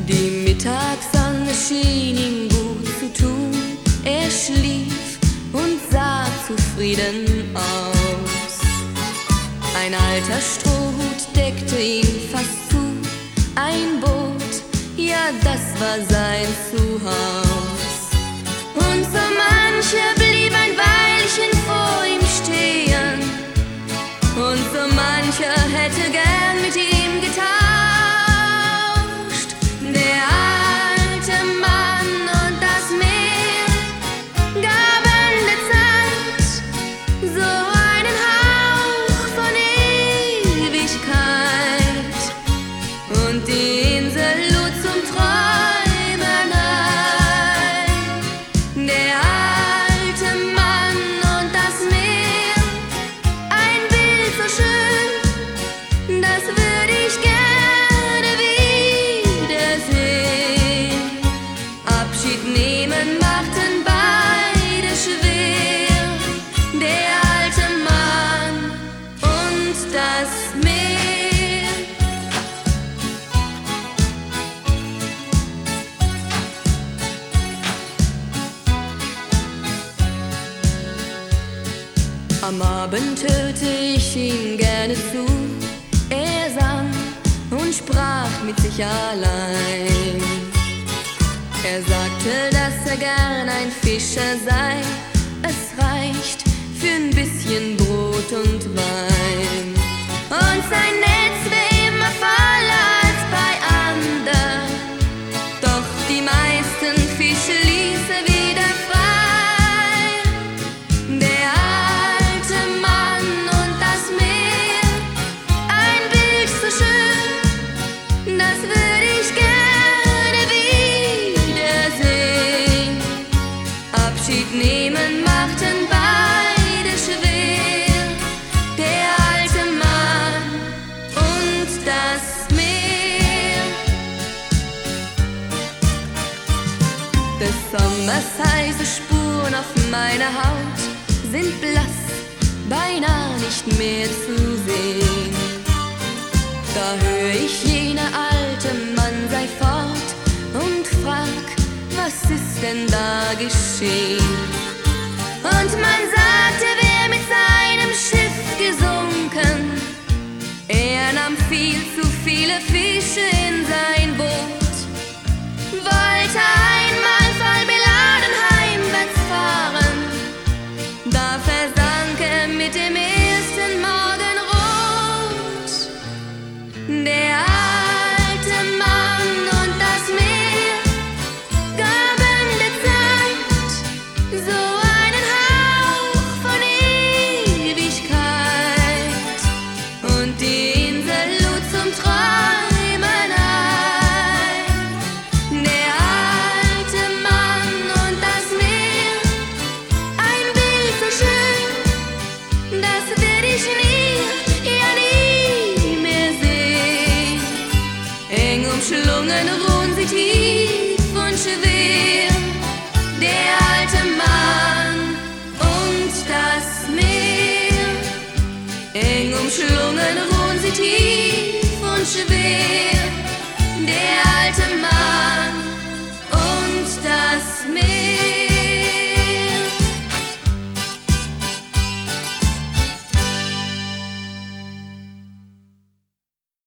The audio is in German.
Die Mittagssonne schien ihm gut zu tun. Er schlief und sah zufrieden aus. Ein alter Strohhut deckte ihn fast zu. Ein Boot, ja, das war sein Zuhaus. Und so mancher blieb ein Weilchen vor ihm stehen. Und so mancher hätte gern mit ihm getauscht. Der alte Mann und das Meer gaben der Zeit so einen Hauch von Ewigkeit. Und die Insel lud zum Träumen ein. Der alte Mann und das Meer, ein Bild so schön, das würde ich gerne wiedersehen. Abschied nehmen machten beide schwer, der alte Mann und das Meer. Am Abend hörte ich ihm gerne zu. Er sang und sprach mit sich allein. Er sagte, dass er gern ein Fischer sei. Es reicht für ein bisschen Brot und Wein. Und sein Netz wär immer voller als bei andern. Doch die meisten Fische ließ er wieder frei. Der alte Mann und das Meer, ein Bild so schön, das würde ich gerne wiedersehen. Abschied nehmen machten beide schwer, der alte Mann und das Meer. Des Sommers heiße Spuren auf meiner Haut sind blass, beinahe nicht mehr zu sehen. Da hör ich, jener alte Mann sei fort und frag, was ist denn da geschehen? Und man sagt, er wär mit seinem Schiff gesunken. Er nahm viel zu viele Fische in sein Boot, wollte einmal voll beladen heimwärts fahren. Da versank er mit dem ersten Morgenrot. Der alte Mann und das Meer gaben der Zeit so einen Hauch von Ewigkeit. Und die Insel lud zum Träumen ein. Der alte Mann und das Meer, ein Bild so schön, das werd ich nie, ja nie mehr sehen. Eng umschlungen ruhen sie tief und schwer, der alte Mann und das Meer. Eng umschlungen ruhen sie tief und schwer.